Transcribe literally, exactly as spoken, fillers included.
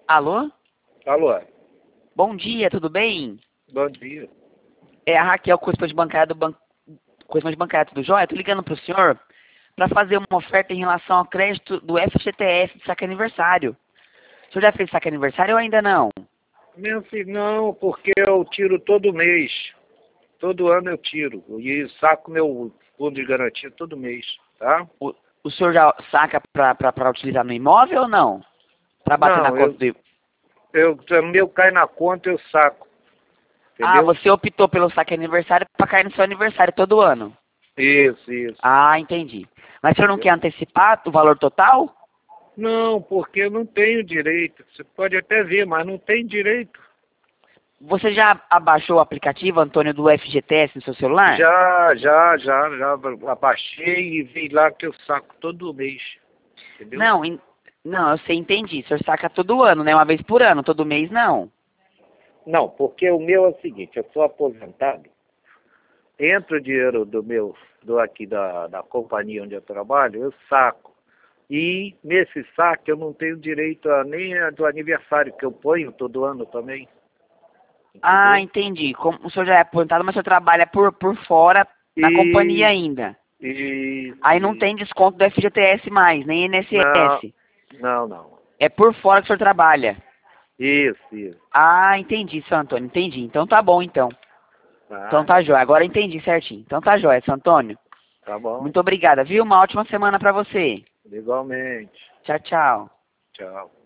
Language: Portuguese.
Alô? Alô? Bom dia, tudo bem? Bom dia. É a Raquel, correspondente bancária do banco, correspondente bancária do Joia. Estou ligando para o senhor para fazer uma oferta em relação ao crédito do F G T S de saque aniversário. O senhor já fez saque aniversário ou ainda não? Meu filho, não, porque eu tiro todo mês. Todo ano eu tiro. E saco meu fundo de garantia todo mês, tá? O, o senhor já saca para utilizar no imóvel ou não? Para bater na Não, conta eu, do... eu, meu cai na conta, eu saco. Ah, Entendeu? você optou pelo saque aniversário para cair no seu aniversário todo ano. Isso, isso. Ah, entendi. Mas o senhor não Entendeu? quer antecipar o valor total? Não, porque eu não tenho direito. Você pode até ver, mas não tem direito. Você já abaixou o aplicativo, Antônio, do F G T S no seu celular? Já, já, já, já abaixei e vi lá que eu saco todo mês. Entendeu? Não, em- não, eu sei, entendi. O senhor saca todo ano, né? Uma vez por ano, todo mês não. Não, porque o meu é o seguinte, eu sou aposentado, entra o dinheiro do meu, do aqui da, da companhia onde eu trabalho, eu saco. E nesse saque eu não tenho direito a, nem a do aniversário que eu ponho todo ano também. Ah, Entendeu? entendi. Como o senhor já é aposentado, mas o senhor trabalha por, por fora da companhia E, ainda. e, Aí não e tem desconto do F G T S mais, nem não, I N S S. não, não. É por fora que o senhor trabalha. Isso, isso. Ah, entendi, seu Antônio, entendi. Então tá bom, então. Então Tá, tá jóia. Agora eu entendi certinho. Então tá jóia, seu Antônio. tá bom. Muito obrigada, viu? Uma ótima semana pra você. Igualmente. Tchau, tchau. Tchau.